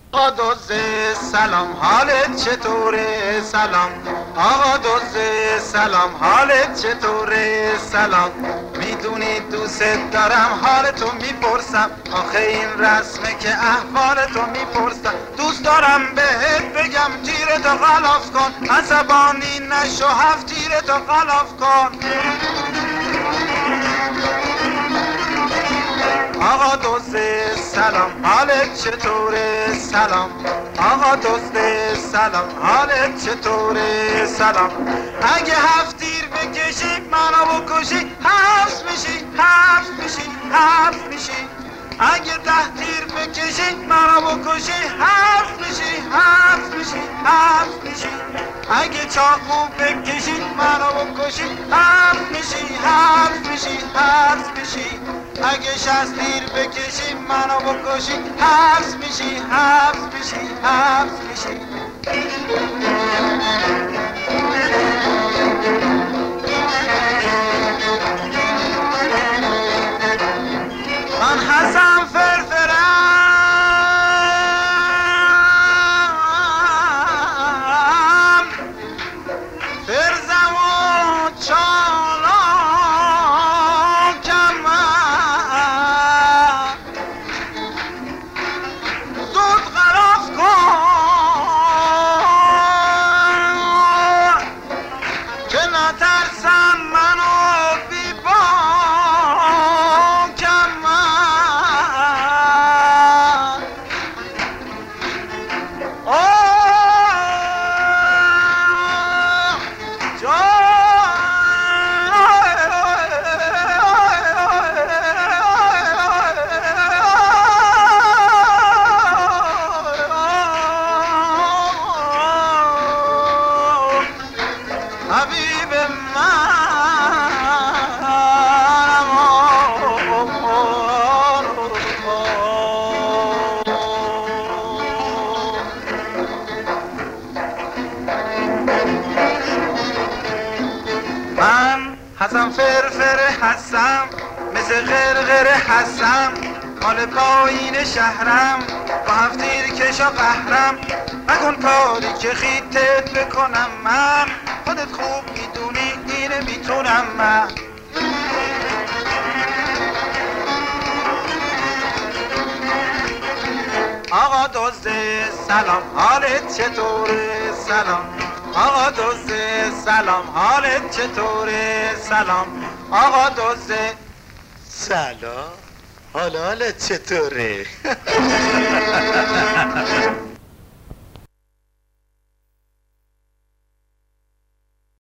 آقا دوزه سلام، حالت چطوره؟ سلام آقا دوزه سلام، حالت چطوره؟ سلام. میدونی دوست دارم، حال تو میپرسم، آخه این رسمه که احوال تو میپرسم. دوست دارم بهت بگم تیرتو غلاف کن، عصبانی نشو، هفت تیرتو غلاف کن. آقا دوسته سلام، حالت چطوره؟ سلام آقا دوسته سلام، حالت چطوره؟ سلام. اگه هفت تیر بکشی منو بکشی، حبس میشی، حبس میشی، حبس میشی. اگه 10 تیر بکشی منو بکشی، حبس میشی، حبس میشی، حبس میشی. اگه چاقو بکشی منو بکشی، حبس میشی، حبس میشی، حبس میشی. اگه 60 تیر بکشی منو بکشی، حبس میشی، حبس میشی، حبس میشی. من حسن فرفرم، فرزم و چالاکم، زود غلاف کن که نترسم منو بی باکم. حبیب من حسن فرفر هستم، مثل غرغره هستم، مال پایین شهرم، با هفت تیر کشا قهرم. نکن کاری که خیتت بکنم من، خودت خوب میدونی اینه میتونم من. آقا دوسته سلام، حالت چطوره؟ سلام آقا دوسته سلام، حالت چطوره؟ سلام آقا دوسته سلام، حالت چطوره؟